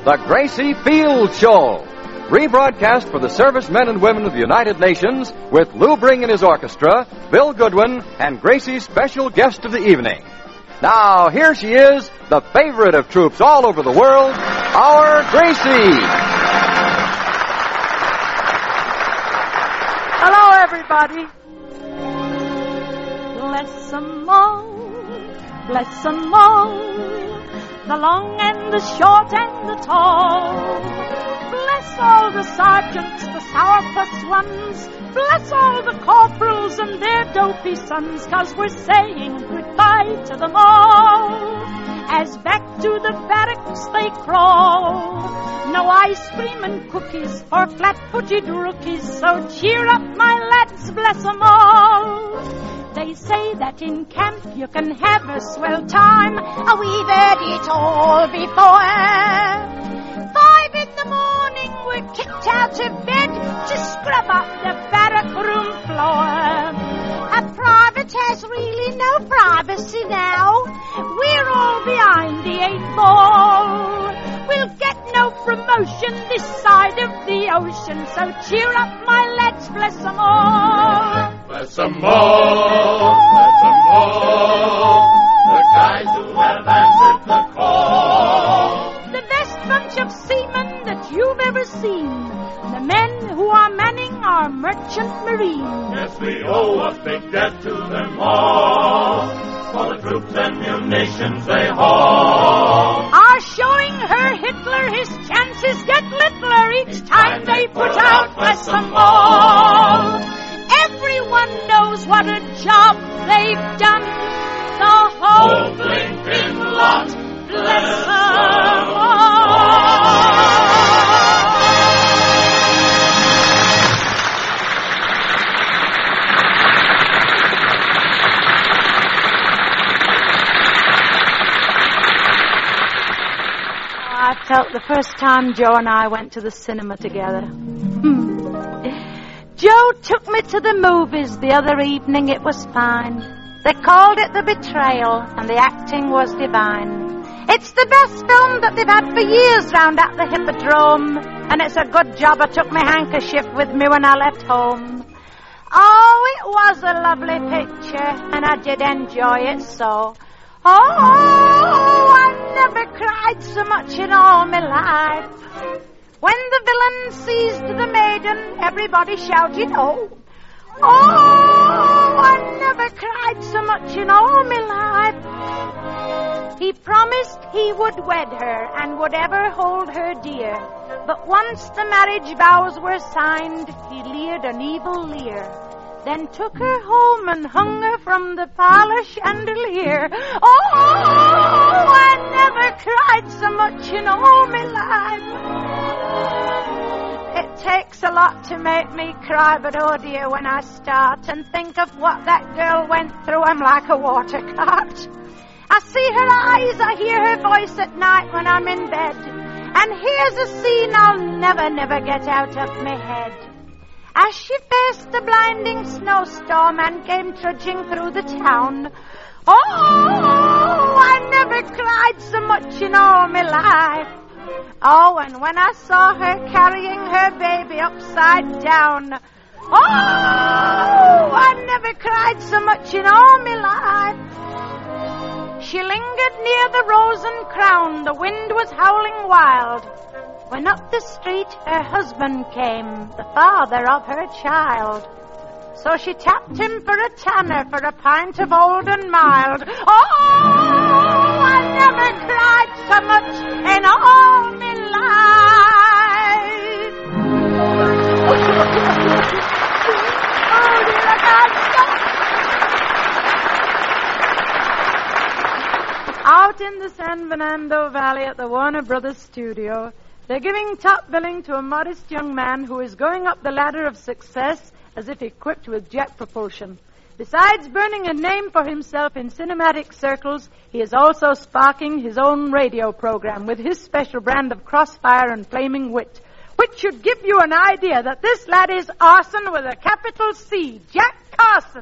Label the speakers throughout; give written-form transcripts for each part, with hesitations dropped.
Speaker 1: The Gracie Field Show. Rebroadcast for the servicemen and women of the United Nations with Lou Bring and his orchestra, Bill Goodwin, and Gracie's special guest of the evening. Now, here she is, the favorite of troops all over the world, our Gracie.
Speaker 2: Hello, everybody. Bless 'em all, bless 'em all, the long and the short and the tall. Bless all the sergeants, the sourpuss ones. Bless all the corporals and their dopey sons, 'cause we're saying goodbye to them all. As back to the barracks they crawl. No ice cream and cookies for flat-footed rookies, so cheer up, my lads, bless 'em all. They say that in camp you can have a swell time. We've heard it all before. 5 in the morning we're kicked out of bed to scrub up the barrack room floor. A private has really no privacy now. We're all behind the 8 ball. We'll get no promotion this side of the ocean, so cheer up, my lads, bless 'em all.
Speaker 3: Bless 'em all, bless 'em all, the guys who have answered the call.
Speaker 2: The best bunch of seamen that you've ever seen, the men who are manning our merchant marine.
Speaker 3: Yes, we owe a big debt to them all, for the troops and munitions they haul.
Speaker 2: Are showing her Hitler his chances get littler each time they put out bless 'em all. Everyone knows what a job they've done. The whole
Speaker 3: blinking lot,
Speaker 2: bless 'em all. I felt the first time Joe and I went to the cinema together. Joe took me to the movies the other evening. It was fine. They called it The Betrayal, and the acting was divine. It's the best film that they've had for years round at the Hippodrome, and it's a good job I took my handkerchief with me when I left home. Oh, it was a lovely picture, and I did enjoy it so. Oh, I never cried so much in all my life. When the villain seized the maiden, everybody shouted, oh. Oh, I never cried so much in all my life. He promised he would wed her and would ever hold her dear. But once the marriage vows were signed, he leered an evil leer. Then took her home and hung her from the parlor chandelier. Oh, I never cried so much in all my life. It takes a lot to make me cry, but oh dear, when I start and think of what that girl went through, I'm like a water cart. I see her eyes, I hear her voice at night when I'm in bed, and here's a scene I'll never get out of my head. As she faced the blinding snowstorm and came trudging through the town, oh, I never cried so much in all my life. Oh, and when I saw her carrying her baby upside down, oh, I never cried so much in all my life. She lingered near the Rose and Crown, the wind was howling wild, when up the street her husband came, the father of her child. So she tapped him for a tanner for a pint of old and mild. Oh, I never cried so much in all my life. Oh, dear, I can't stop. Out in the San Fernando Valley at the Warner Brothers studio, they're giving top billing to a modest young man who is going up the ladder of success as if equipped with jet propulsion. Besides burning a name for himself in cinematic circles, he is also sparking his own radio program with his special brand of crossfire and flaming wit, which should give you an idea that this lad is arson with a capital C, Jack Carson.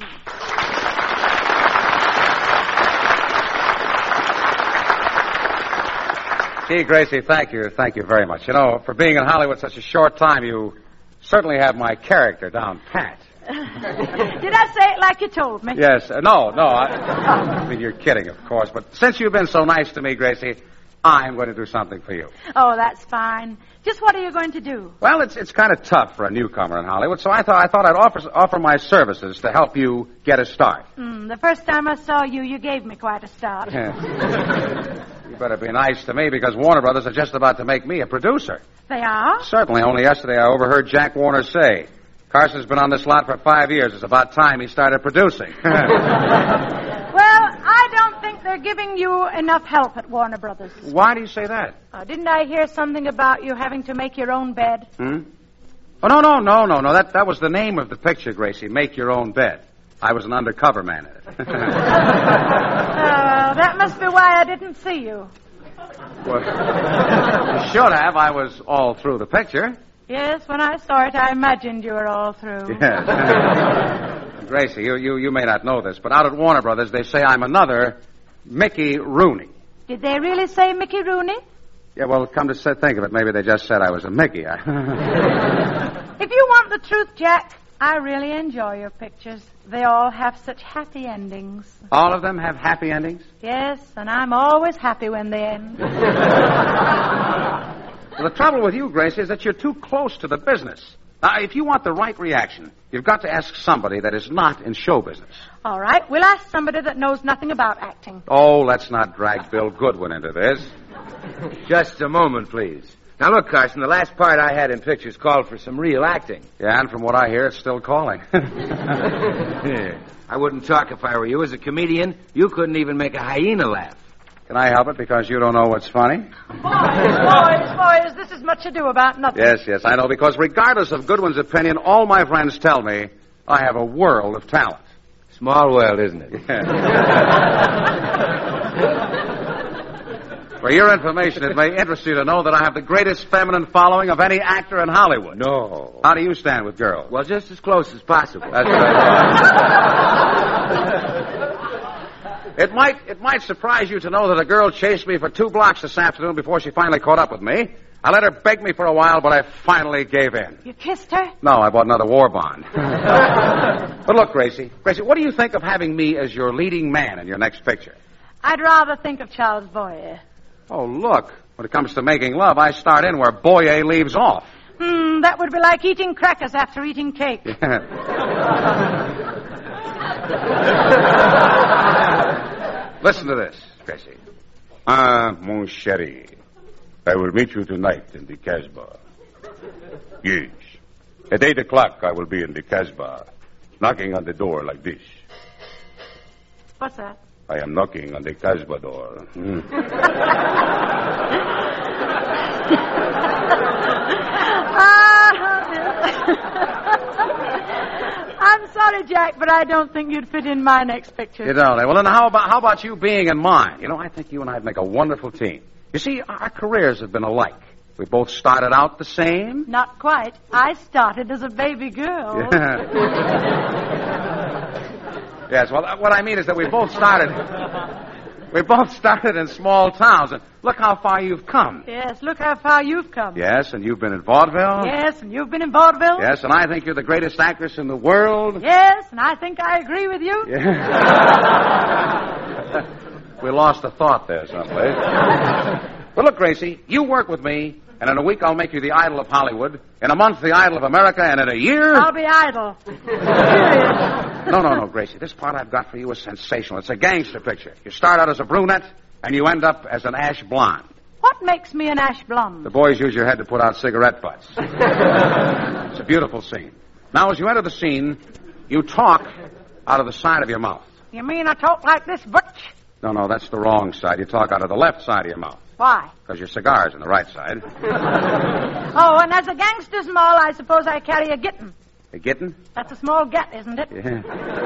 Speaker 4: Gee, Gracie, thank you. Thank you very much. You know, for being in Hollywood such a short time, you certainly have my character down pat.
Speaker 2: Did I say it like you told me?
Speaker 4: Yes. No. I mean, you're kidding, of course. But since you've been so nice to me, Gracie, I'm going to do something for you.
Speaker 2: Oh, that's fine. Just what are you going to do?
Speaker 4: Well, it's kind of tough for a newcomer in Hollywood, so I thought I'd offer my services to help you get a start.
Speaker 2: The first time I saw you, you gave me quite a start.
Speaker 4: You better be nice to me because Warner Brothers are just about to make me a producer.
Speaker 2: They are?
Speaker 4: Certainly. Only yesterday I overheard Jack Warner say, Carson's been on this lot for 5 years. It's about time he started producing.
Speaker 2: Well, I don't think they're giving you enough help at Warner Brothers.
Speaker 4: Why do you say that?
Speaker 2: Didn't I hear something about you having to make your own bed?
Speaker 4: Oh, no. That was the name of the picture, Gracie. Make Your Own Bed. I was an undercover man in it.
Speaker 2: That must be why I didn't see you.
Speaker 4: Well, you should have. I was all through the picture.
Speaker 2: Yes, when I saw it, I imagined you were all through.
Speaker 4: Yes. Gracie, you may not know this, but out at Warner Brothers, they say I'm another Mickey Rooney.
Speaker 2: Did they really say Mickey Rooney?
Speaker 4: Yeah, well, come to think of it, maybe they just said I was a Mickey.
Speaker 2: If you want the truth, Jack, I really enjoy your pictures. They all have such happy endings.
Speaker 4: All of them have happy endings?
Speaker 2: Yes, and I'm always happy when they end.
Speaker 4: Well, the trouble with you, Gracie, is that you're too close to the business. Now, if you want the right reaction, you've got to ask somebody that is not in show business.
Speaker 2: All right, we'll ask somebody that knows nothing about acting.
Speaker 4: Oh, let's not drag Bill Goodwin into this.
Speaker 5: Just a moment, please. Now, look, Carson, the last part I had in pictures called for some real acting.
Speaker 4: Yeah, and from what I hear, it's still calling.
Speaker 5: I wouldn't talk if I were you. As a comedian, you couldn't even make a hyena laugh.
Speaker 4: Can I help it because you don't know what's funny?
Speaker 2: Boys, this is much ado about nothing.
Speaker 4: Yes, I know, because regardless of Goodwin's opinion, all my friends tell me I have a world of talent.
Speaker 5: Small world, isn't it?
Speaker 4: For your information, it may interest you to know that I have the greatest feminine following of any actor in Hollywood.
Speaker 5: No.
Speaker 4: How do you stand with girls?
Speaker 5: Well, just as close as possible.
Speaker 4: That's right. It might surprise you to know that a girl chased me for 2 blocks this afternoon before she finally caught up with me. I let her beg me for a while, but I finally gave in.
Speaker 2: You kissed her?
Speaker 4: No, I bought another war bond. But look, Gracie, what do you think of having me as your leading man in your next picture?
Speaker 2: I'd rather think of Charles Boyer.
Speaker 4: Oh, look. When it comes to making love, I start in where Boyer leaves off.
Speaker 2: That would be like eating crackers after eating cake.
Speaker 4: Listen to this, Gracie.
Speaker 6: Mon chéri, I will meet you tonight in the Casbah. Yes. At 8 o'clock, I will be in the Casbah, knocking on the door like this.
Speaker 2: What's that?
Speaker 6: I am knocking on the Casbah door.
Speaker 2: I'm sorry, Jack, but I don't think you'd fit in my next picture.
Speaker 4: You don't, eh? Well, then how about you being in mine? You know, I think you and I'd make a wonderful team. You see, our careers have been alike. We both started out the same.
Speaker 2: Not quite. I started as a baby girl.
Speaker 4: Yes, well, what I mean is that we both started in small towns, and look how far you've come.
Speaker 2: Yes, look how far you've come.
Speaker 4: Yes, and you've been in vaudeville.
Speaker 2: Yes, and you've been in vaudeville.
Speaker 4: Yes, and I think you're the greatest actress in the world.
Speaker 2: Yes, and I think I agree with you.
Speaker 4: Yeah. We lost a thought there someplace. But look, Gracie, you work with me, and in a week I'll make you the idol of Hollywood. In a month, the idol of America, and in a year...
Speaker 2: I'll be idle.
Speaker 4: No, Gracie. This part I've got for you is sensational. It's a gangster picture. You start out as a brunette, and you end up as an ash blonde.
Speaker 2: What makes me an ash blonde?
Speaker 4: The boys use your head to put out cigarette butts. It's a beautiful scene. Now, as you enter the scene, you talk out of the side of your mouth.
Speaker 2: You mean I talk like this, Butch?
Speaker 4: No, that's the wrong side. You talk out of the left side of your mouth.
Speaker 2: Why?
Speaker 4: Because your cigar's on the right side.
Speaker 2: Oh, and as a gangster's mall, I suppose I carry a gittin.
Speaker 4: A gittin?
Speaker 2: That's a small get, isn't it?
Speaker 4: Yeah.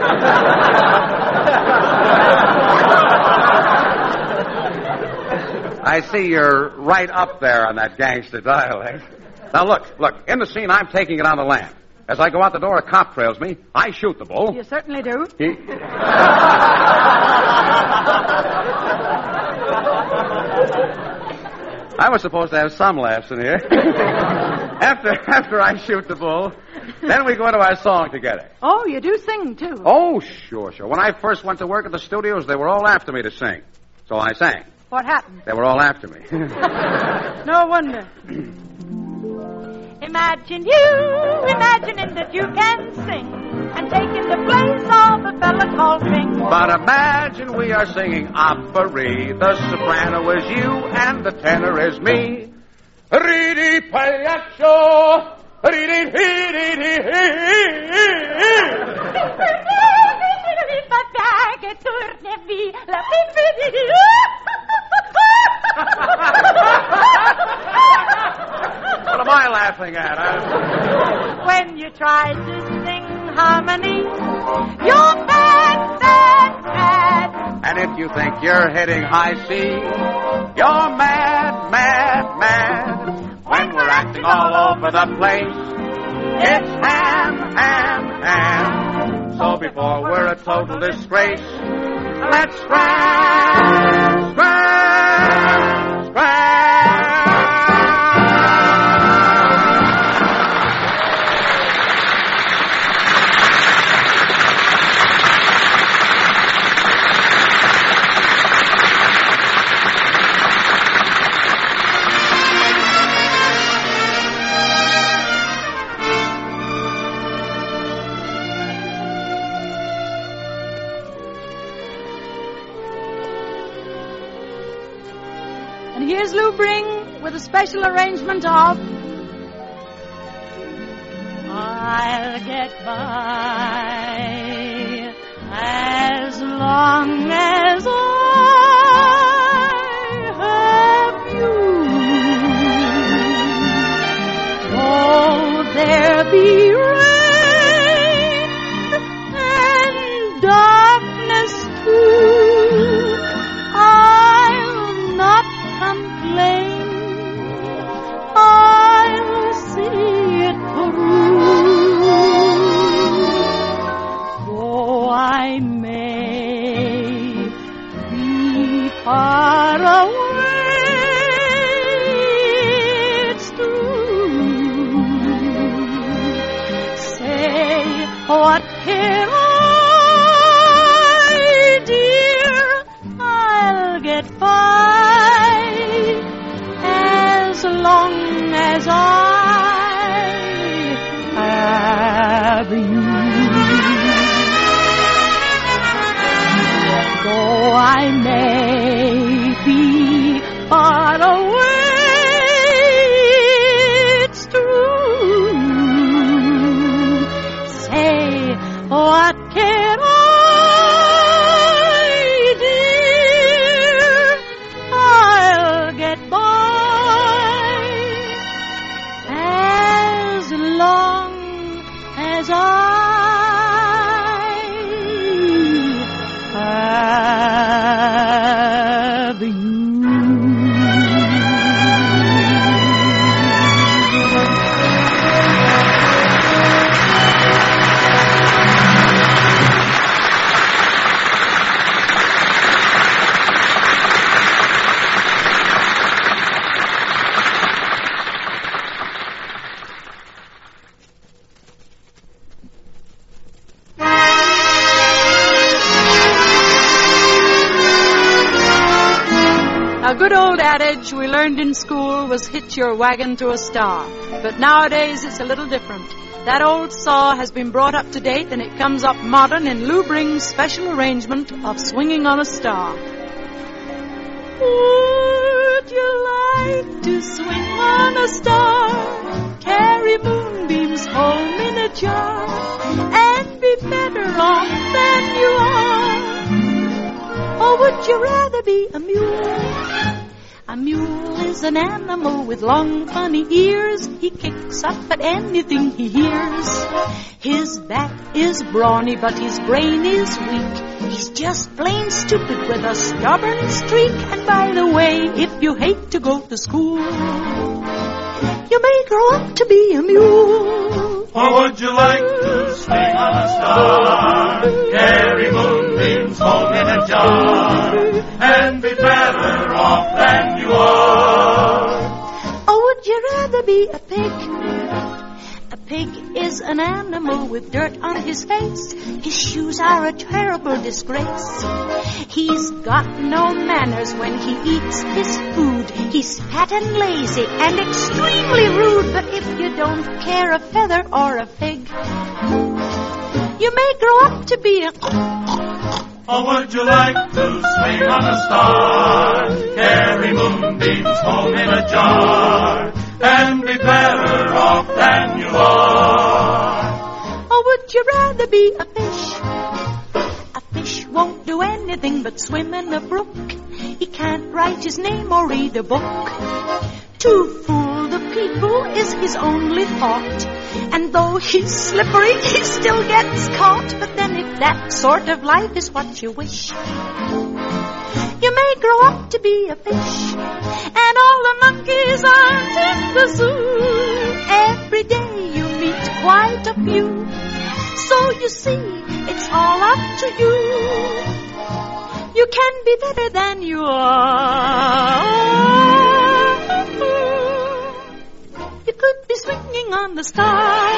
Speaker 4: I see you're right up there on that gangster dialect. Now, look. In the scene, I'm taking it on the lam. As I go out the door, a cop trails me. I shoot the bull.
Speaker 2: You certainly do.
Speaker 4: I was supposed to have some laughs in here. After I shoot the bull, then we go into our song together.
Speaker 2: Oh, you do sing, too.
Speaker 4: Oh, sure. When I first went to work at the studios, they were all after me to sing. So I sang.
Speaker 2: What happened?
Speaker 4: They were all after me.
Speaker 2: No wonder. Imagine you imagining that you can sing and taking the place of a fella called Bing.
Speaker 4: But imagine we are singing opera. The soprano is you and the tenor is me. Ridi pagliaccio, ridi ridi What am I laughing at?
Speaker 2: When you try to sing harmony, you're mad, mad, mad.
Speaker 4: And if you think you're hitting high C, you're mad, mad, mad. When we're acting all over the place, it's ham, ham, ham. So before we're a total disgrace, let's scram, scram, scram.
Speaker 2: And here's Lou Bring with a special arrangement of I'll get by as long as I have you. Though there be rain and darkness too, I'll not complain, I'll see it through. Though I may be far away, it's true. Say, what care I, dear, I'll get by as long as I have you. Though I may be far away, it's true. Say, what can I, dear, I'll get by as long as I have you. A good old adage we learned in school was hitch your wagon to a star. But nowadays it's a little different. That old saw has been brought up to date and it comes up modern in Lou Bring's special arrangement of Swinging on a Star. Would you like to swing on a star? Carry moonbeams home in a jar and be better off than you are? Or would you rather be a mule? A mule is an animal with long, funny ears. He kicks up at anything he hears. His back is brawny, but his brain is weak. He's just plain stupid with a stubborn streak. And by the way, if you hate to go to school, you may grow up to be a mule.
Speaker 3: Or would you like to swing on a star, carry moonbeams home in a jar, and be better off than you are?
Speaker 2: rather be a pig? A pig is an animal with dirt on his face. His shoes are a terrible disgrace. He's got no manners when he eats his food. He's fat and lazy and extremely rude. But if you don't care a feather or a fig, you may grow up to be a...
Speaker 3: Or would you like to swing on a star, carry moonbeams home in a jar, and be better off than you are?
Speaker 2: Or would you rather be a fish? A fish won't do anything but swim in a brook. He can't write his name or read a book. To fool the people is his only thought. And though he's slippery, he still gets caught. But then if that sort of life is what you wish, you may grow up to be a fish. And all the monkeys aren't in the zoo. Every day you meet quite a few. So you see, it's all up to you. You can be better than you are. You could be swinging on the star.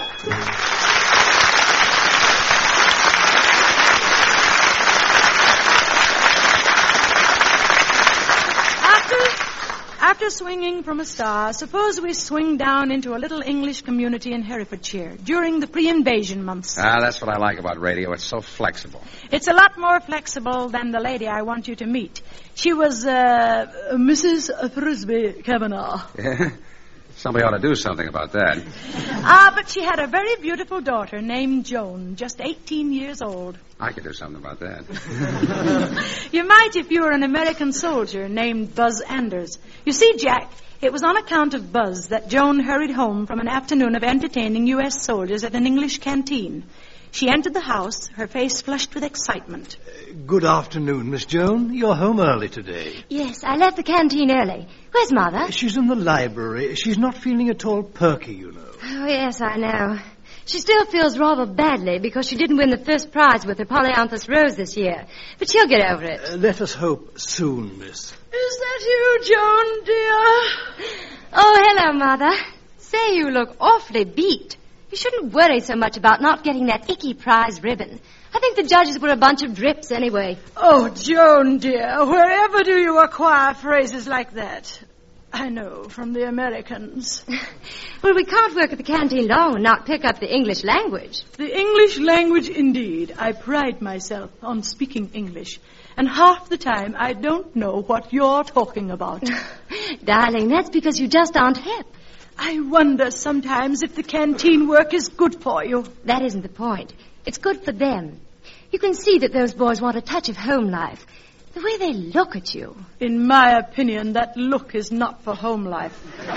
Speaker 2: After swinging from a star, suppose we swing down into a little English community in Herefordshire during the pre-invasion months.
Speaker 5: That's what I like about radio. It's so flexible.
Speaker 2: It's a lot more flexible than the lady I want you to meet. She was Mrs. Frisbee Kavanaugh.
Speaker 5: Somebody ought to do something about that.
Speaker 2: But she had a very beautiful daughter named Joan, just 18 years old.
Speaker 5: I could do something about that.
Speaker 2: You might if you were an American soldier named Buzz Anders. You see, Jack, it was on account of Buzz that Joan hurried home from an afternoon of entertaining U.S. soldiers at an English canteen. She entered the house, her face flushed with excitement.
Speaker 7: Good afternoon, Miss Joan. You're home early today.
Speaker 8: Yes, I left the canteen early. Where's Mother?
Speaker 7: She's in the library. She's not feeling at all perky, you know.
Speaker 8: Oh, yes, I know. She still feels rather badly because she didn't win the first prize with her Polyanthus rose this year. But she'll get over it.
Speaker 7: Let us hope soon, miss.
Speaker 2: Is that you, Joan, dear?
Speaker 8: Oh, hello, Mother. Say, you look awfully beat. You shouldn't worry so much about not getting that icky prize ribbon. I think the judges were a bunch of drips anyway.
Speaker 2: Oh, Joan, dear, wherever do you acquire phrases like that? I know, from the Americans.
Speaker 8: Well, we can't work at the canteen long and not pick up the English language.
Speaker 2: The English language, indeed. I pride myself on speaking English. And half the time, I don't know what you're talking about.
Speaker 8: Darling, that's because you just aren't hip.
Speaker 2: I wonder sometimes if the canteen work is good for you.
Speaker 8: That isn't the point. It's good for them. You can see that those boys want a touch of home life. The way they look at you.
Speaker 2: In my opinion, that look is not for home life.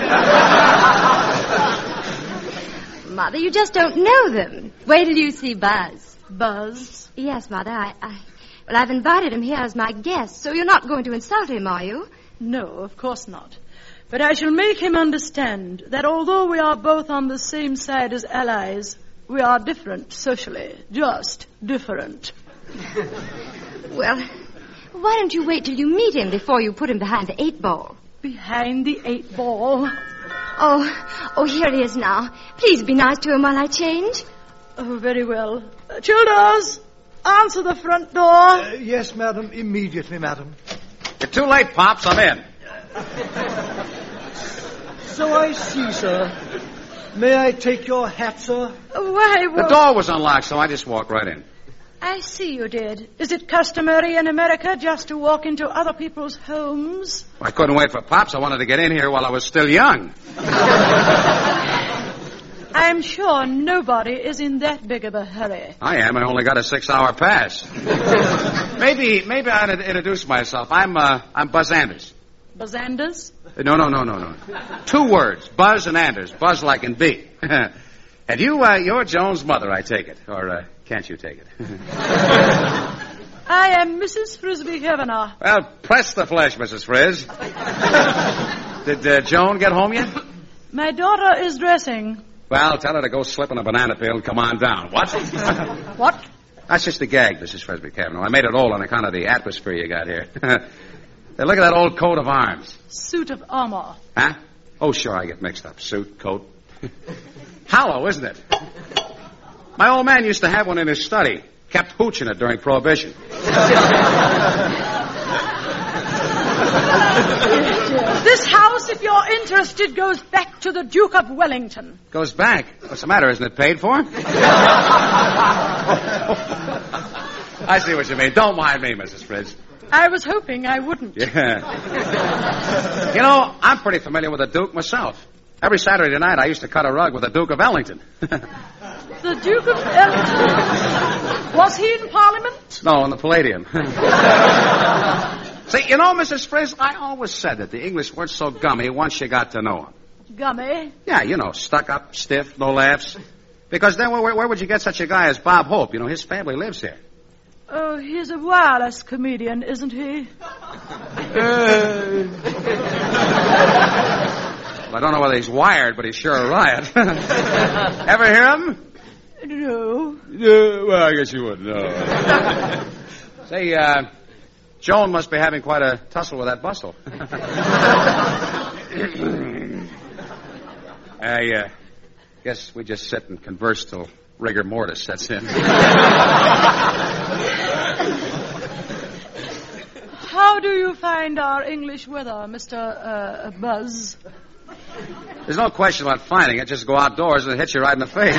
Speaker 8: Mother, you just don't know them. Wait till you see Buzz.
Speaker 2: Buzz?
Speaker 8: Yes, Mother. Well, I've invited him here as my guest, so you're not going to insult him, are you?
Speaker 2: No, of course not. But I shall make him understand that although we are both on the same side as allies, we are different socially. Just different.
Speaker 8: Well, why don't you wait till you meet him before you put him behind the 8-ball?
Speaker 2: Behind the 8-ball?
Speaker 8: Oh, here he is now. Please be nice to him while I change.
Speaker 2: Oh, very well. Childers, answer the front door.
Speaker 7: Yes, madam. Immediately, madam.
Speaker 5: You're too late, Pops. I'm in.
Speaker 7: So I see, sir. May I take your hat, sir?
Speaker 2: Why,
Speaker 5: The door was unlocked, so I just walked right in.
Speaker 2: I see you did. Is it customary in America just to walk into other people's homes?
Speaker 5: I couldn't wait for Pops. I wanted to get in here while I was still young.
Speaker 2: I'm sure nobody is in that big of a hurry.
Speaker 5: I am. I only got a 6-hour pass. Maybe I ought to introduce myself. I'm Buzz Anders.
Speaker 2: Buzz Anders?
Speaker 5: No. 2 words. Buzz and Anders. Buzz like in B. And you're Joan's mother, I take it. Or can't you take it?
Speaker 2: I am Mrs. Frisbee Kavanaugh.
Speaker 5: Well, press the flesh, Mrs. Frizz. Did Joan get home yet?
Speaker 2: My daughter is dressing.
Speaker 5: Well, tell her to go slip in a banana peel and come on down. What?
Speaker 2: What?
Speaker 5: That's just a gag, Mrs. Frisbee Kavanaugh. I made it all on account of the atmosphere you got here. Hey, look at that old coat of arms.
Speaker 2: Suit of armor.
Speaker 5: Huh? Oh, sure, I get mixed up. Suit, coat. Hollow, isn't it? My old man used to have one in his study. Kept hooching it during Prohibition.
Speaker 2: This house, if you're interested, goes back to the Duke of Wellington.
Speaker 5: Goes back? What's the matter? Isn't it paid for? I see what you mean. Don't mind me, Mrs. Fritz.
Speaker 2: I was hoping I wouldn't.
Speaker 5: Yeah. You know, I'm pretty familiar with the Duke myself. Every Saturday night, I used to cut a rug with the Duke of Ellington.
Speaker 2: The Duke of Ellington? Was he in Parliament?
Speaker 5: No, in the Palladium. See, you know, Mrs. Frizz, I always said that the English weren't so gummy once you got to know them.
Speaker 2: Gummy?
Speaker 5: Yeah, you know, stuck up, stiff, no laughs. Because then where would you get such a guy as Bob Hope? You know, his family lives here.
Speaker 2: Oh, he's a wireless comedian, isn't he?
Speaker 5: I don't know whether he's wired, but he's sure a riot. Ever hear him?
Speaker 2: No.
Speaker 5: Well, I guess you wouldn't. No. Say, Joan must be having quite a tussle with that bustle. I guess we just sit and converse till rigor mortis sets in.
Speaker 2: How do you find our English weather, Mr. Buzz?
Speaker 5: There's no question about finding it. Just go outdoors and it hits you right in the face.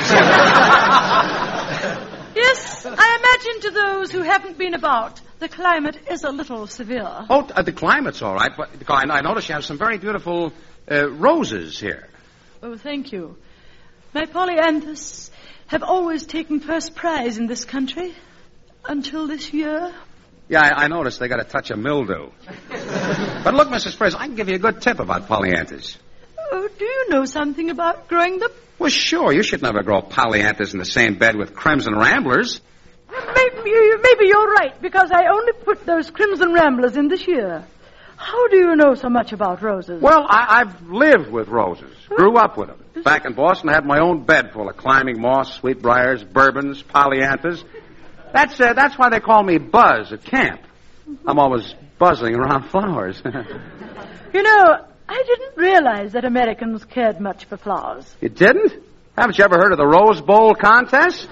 Speaker 2: Yes, I imagine to those who haven't been about, the climate is a little severe.
Speaker 5: Oh, the climate's all right, but I notice you have some very beautiful roses here.
Speaker 2: Oh, thank you. My polyanthus have always taken first prize in this country until this year.
Speaker 5: Yeah, I noticed they got a touch of mildew. But look, Mrs. Frizz, I can give you a good tip about polyanthus.
Speaker 2: Oh, do you know something about growing them?
Speaker 5: Well, sure. You should never grow polyanthus in the same bed with crimson ramblers.
Speaker 2: Maybe you're right, because I only put those crimson ramblers in this year. How do you know so much about roses?
Speaker 5: Well, I've lived with roses. Grew up with them. Back in Boston, I had my own bed full of climbing moss, sweetbriars, bourbons, polyanthus. That's why they call me Buzz at camp. I'm always buzzing around flowers.
Speaker 2: You know, I didn't realize that Americans cared much for flowers.
Speaker 5: You didn't? Haven't you ever heard of the Rose Bowl contest?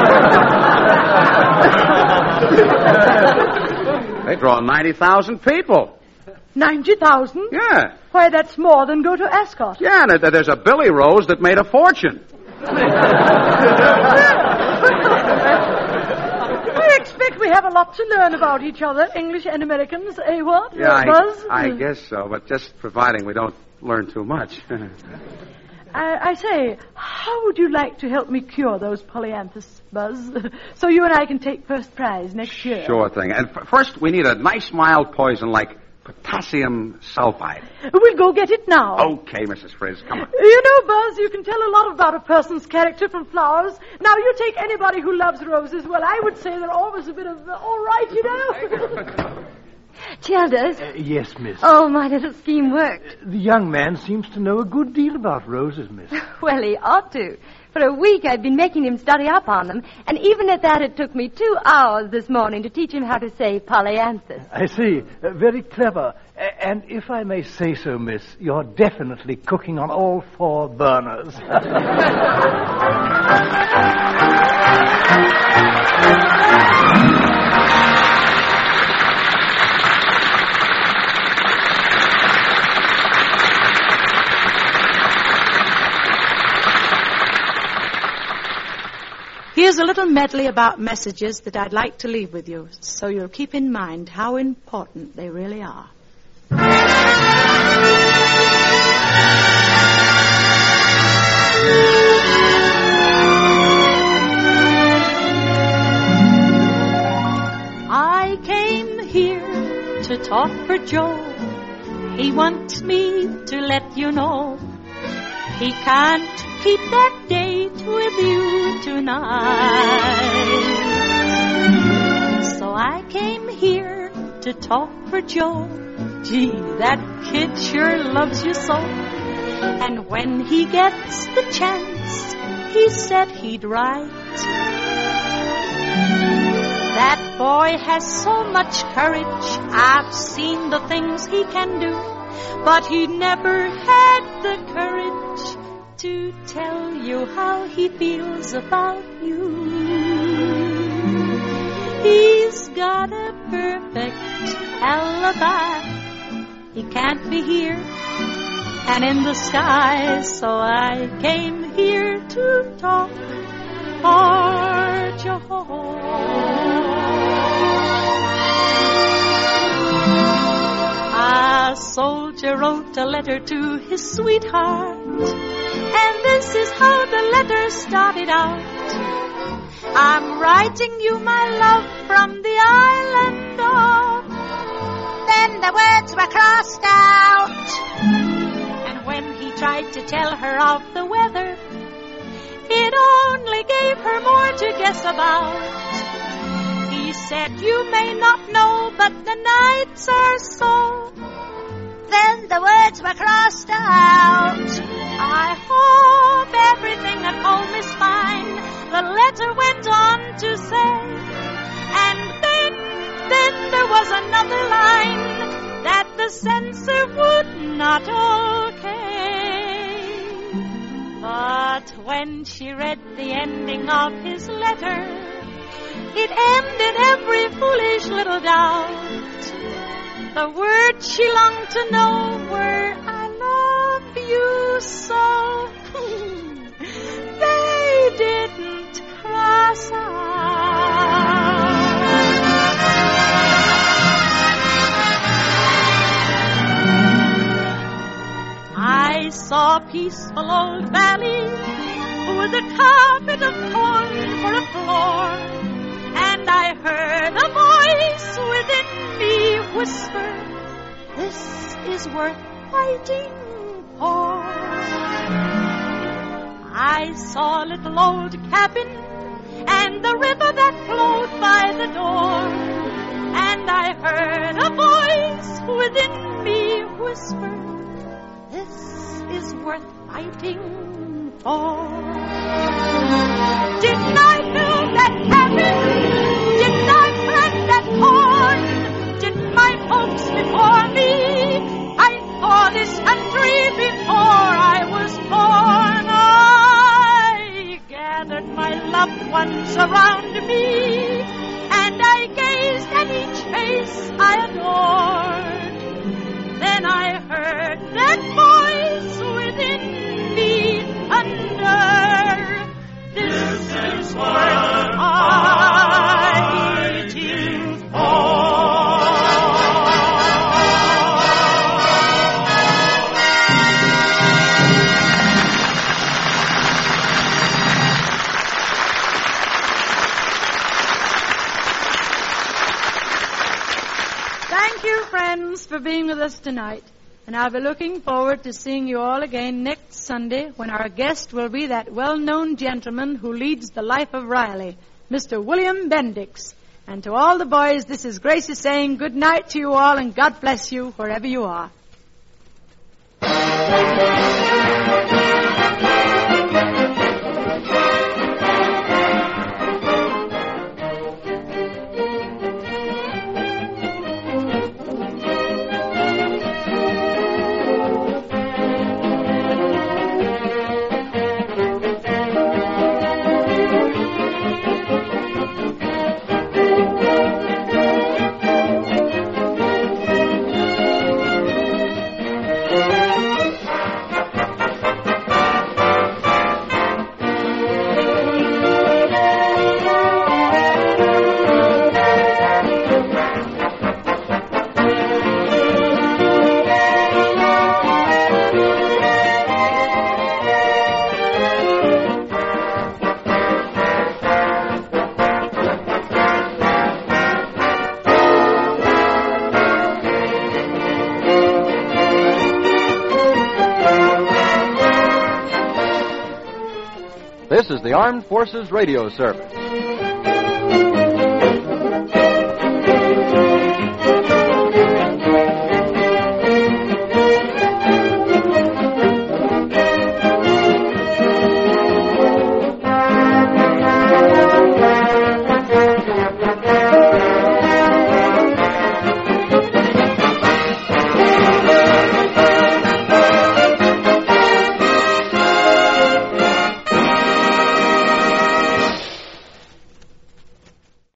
Speaker 5: They draw 90,000 people.
Speaker 2: 90,000?
Speaker 5: Yeah.
Speaker 2: Why, that's more than go to Ascot.
Speaker 5: Yeah, and there's a Billy Rose that made a fortune.
Speaker 2: I expect we have a lot to learn about each other, English and Americans, eh, what?
Speaker 5: Yeah,
Speaker 2: Buzz?
Speaker 5: I guess so, but just providing we don't learn too much.
Speaker 2: I say, how would you like to help me cure those polyanthus, Buzz? So you and I can take first prize next year.
Speaker 5: Sure thing. And first, we need a nice mild poison like potassium sulfide.
Speaker 2: We'll go get it now.
Speaker 5: Okay, Mrs. Frizz, come on.
Speaker 2: You know, Buzz, you can tell a lot about a person's character from flowers. Now, you take anybody who loves roses. Well, I would say they're always a bit of all right, you know.
Speaker 8: Childers?
Speaker 7: Yes, miss.
Speaker 8: Oh, my little scheme worked.
Speaker 7: The young man seems to know a good deal about roses, miss.
Speaker 8: Well, he ought to. For a week, I've been making him study up on them, and even at that, it took me 2 hours this morning to teach him how to say polyanthus.
Speaker 7: I see. Very clever. And if I may say so, miss, you're definitely cooking on all 4 burners.
Speaker 2: Here's a little medley about messages that I'd like to leave with you, so you'll keep in mind how important they really are. I came here to talk for Joe. He wants me to let you know he can't keep that date with you tonight. So I came here to talk for Joe. Gee, that kid sure loves you so. And when he gets the chance, he said he'd write. That boy has so much courage. I've seen the things he can do, but he never had the you how he feels about you. He's got a perfect alibi. He can't be here and in the sky, so I came here to talk for Joe. A soldier wrote a letter to his sweetheart, and this is how the letter started out. I'm writing you my love from the island of... Then the words were crossed out. And when he tried to tell her of the weather, it only gave her more to guess about. He said, you may not know, but the nights are so. Then the words were crossed out. I hope everything at home is fine, the letter went on to say. And then there was another line that the censor would not okay. But when she read the ending of his letter, it ended every foolish little doubt. The words she longed to know were, I love you so. They didn't cross out. I saw a peaceful old valley with a carpet of corn for a floor, and I heard a voice within me whisper, this is worth fighting for. I saw a little old cabin and the river that flowed by the door, and I heard a voice within me whisper, this is worth fighting for. Didn't I build that cabin? Didn't I plant that corn? Didn't my folks before me fight for this country before I was born? I gathered my loved ones around me, and I gazed at each face I adored. Then I heard that voice within me thunder, this is worth fighting for. Thank you, friends, for being with us tonight. And I'll be looking forward to seeing you all again next Sunday when our guest will be that well-known gentleman who leads the life of Riley, Mr. William Bendix. And to all the boys, this is Gracie saying good night to you all, and God bless you wherever you are.
Speaker 1: This is the Armed Forces Radio Service.